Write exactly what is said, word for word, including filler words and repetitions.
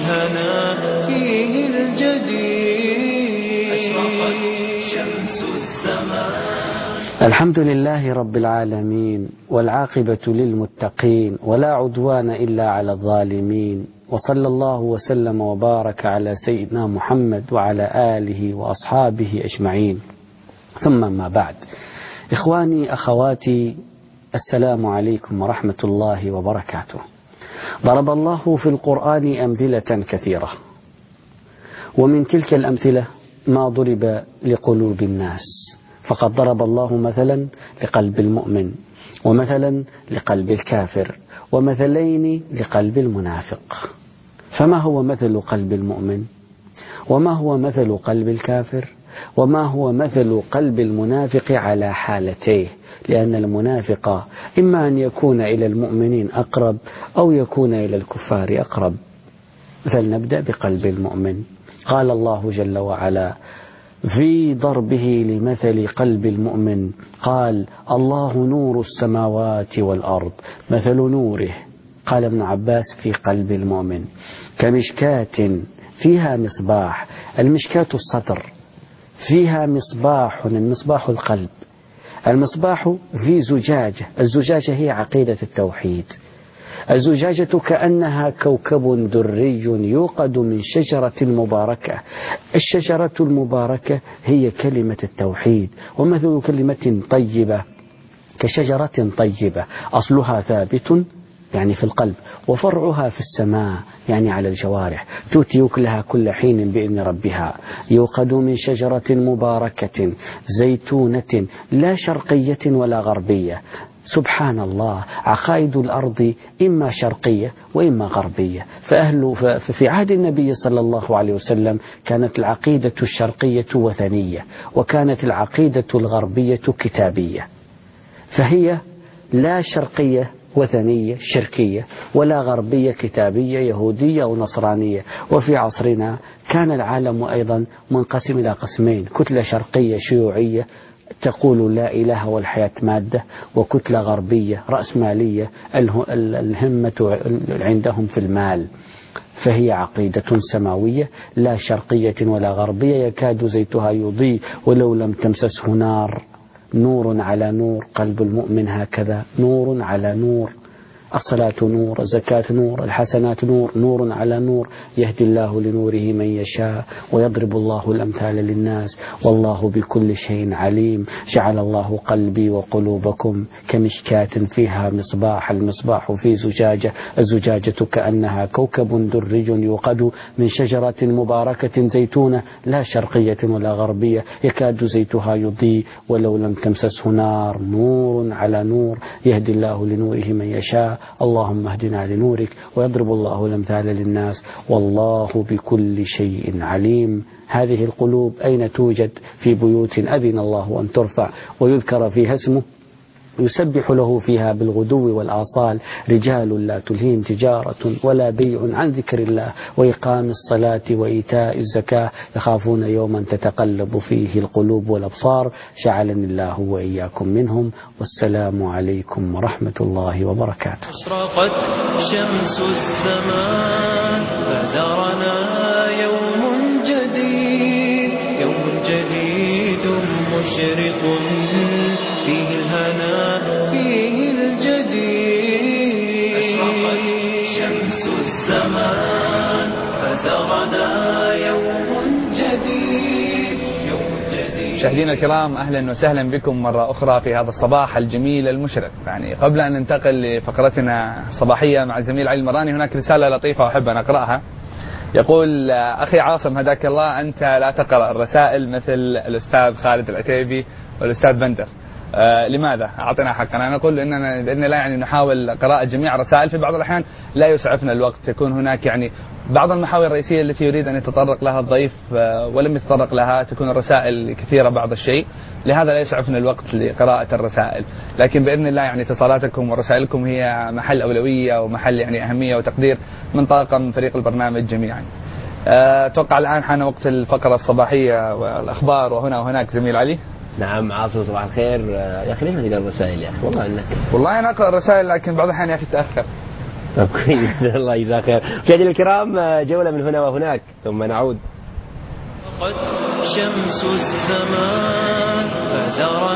الهنا فيه الجديد أشرقت شمس الزمان. الحمد لله رب العالمين، والعاقبة للمتقين، ولا عدوان إلا على الظالمين، وصلى الله وسلم وبارك على سيدنا محمد وعلى آله وأصحابه أجمعين، ثم ما بعد. إخواني أخواتي، السلام عليكم ورحمة الله وبركاته. ضرب الله في القرآن أمثلة كثيرة، ومن تلك الأمثلة ما ضرب لقلوب الناس، فقد ضرب الله مثلا لقلب المؤمن، ومثلا لقلب الكافر، ومثلين لقلب المنافق. فما هو مثل قلب المؤمن؟ وما هو مثل قلب الكافر؟ وما هو مثل قلب المنافق على حالتيه؟ لأن المنافق إما أن يكون إلى المؤمنين أقرب أو يكون إلى الكفار أقرب. فلنبدأ بقلب المؤمن. قال الله جل وعلا في ضربه لمثل قلب المؤمن، قال الله نور السماوات والأرض مثل نوره، قال ابن عباس في قلب المؤمن كمشكاة فيها مصباح. المشكاة الصدر، فيها مصباح، المصباح القلب. المصباح في زجاجة، الزجاجة هي عقيدة التوحيد. الزجاجة كأنها كوكب دري يوقد من شجرة مباركة. الشجرة المباركة هي كلمة التوحيد، ومثل كلمة طيبة كشجرة طيبة أصلها ثابت يعني في القلب، وفرعها في السماء يعني على الجوارح، تؤتي أكلها كل حين بإذن ربها، يوقد من شجرة مباركة زيتونة لا شرقية ولا غربية. سبحان الله، عقائد الأرض إما شرقية وإما غربية. فأهل في عهد النبي صلى الله عليه وسلم كانت العقيدة الشرقية وثنية، وكانت العقيدة الغربية كتابية. فهي لا شرقية وثنية شركية، ولا غربية كتابية يهودية أو نصرانية. وفي عصرنا كان العالم أيضا منقسم إلى قسمين: كتلة شرقية شيوعية تقول لا إله والحياة مادة، وكتلة غربية رأسمالية الهمة عندهم في المال. فهي عقيدة سماوية لا شرقية ولا غربية، يكاد زيتها يضيء ولو لم تمسسه نار. نور على نور، قلب المؤمن هكذا، نور على نور. الصلاة نور، الزكاة نور، الحسنات نور، نور على نور. يهدي الله لنوره من يشاء ويضرب الله الأمثال للناس والله بكل شيء عليم. جعل الله قلبي وقلوبكم كمشكاة فيها مصباح، المصباح في زجاجة، الزجاجة كأنها كوكب دري يوقد من شجرة مباركة زيتونة لا شرقية ولا غربية، يكاد زيتها يضيء ولو لم تمسسه نار. نور على نور، يهدي الله لنوره من يشاء اللهم اهدنا لنورك ويضرب الله الأمثال للناس والله بكل شيء عليم. هذه القلوب أين توجد؟ في بيوت أذن الله أن ترفع ويذكر فيها اسمه، يسبح له فيها بالغدو والآصال رجال لا تلهيهم تجارة ولا بيع عن ذكر الله وإقام الصلاة وإيتاء الزكاة يخافون يوما تتقلب فيه القلوب والأبصار. جعلني الله وإياكم منهم، والسلام عليكم ورحمة الله وبركاته. أشرقت شمس الزمان فزارنا يوم جديد، يوم جديد مشرق فيه الهنا فيه الجديد. أشرقت شمس الزمان فزارنا يوم جديد، يوم جديد. مشاهدينا الكرام، أهلا وسهلا بكم مرة أخرى في هذا الصباح الجميل المشرق. يعني قبل أن ننتقل لفقرتنا الصباحية مع الزميل علي المراني، هناك رسالة لطيفة أحب أن أقرأها. يقول أخي عاصم هداك الله، أنت لا تقرأ الرسائل مثل الأستاذ خالد العتيبي والأستاذ بندر. آه لماذا؟ أعطنا حقنا. نقول إننا بإذن الله يعني نحاول قراءة جميع الرسائل. في بعض الأحيان لا يسعفنا الوقت، يكون هناك يعني بعض المحاور الرئيسية التي يريد أن يتطرق لها الضيف آه ولم يتطرق لها، تكون الرسائل كثيرة بعض الشيء، لهذا لا يسعفنا الوقت لقراءة الرسائل. لكن بإذن الله يعني اتصالاتكم ورسائلكم هي محل أولوية ومحل يعني أهمية وتقدير من طاقم فريق البرنامج جميعا. أتوقع الآن حان وقت الفقرة الصباحية والأخبار وهنا وهناك. زميل علي. نعم عاصم، صباح الخير. يا أخي ليش ما تقرأ الرسائل يا أخي؟ والله إنك والله أنا أقرأ الرسائل لكن بعض الأحيان يا أخي تأخر. طب كويس. الله يجزاك خير. مشاهدينا الكرام جولة من هنا وهناك ثم نعود. قد شمس الزمان فزرع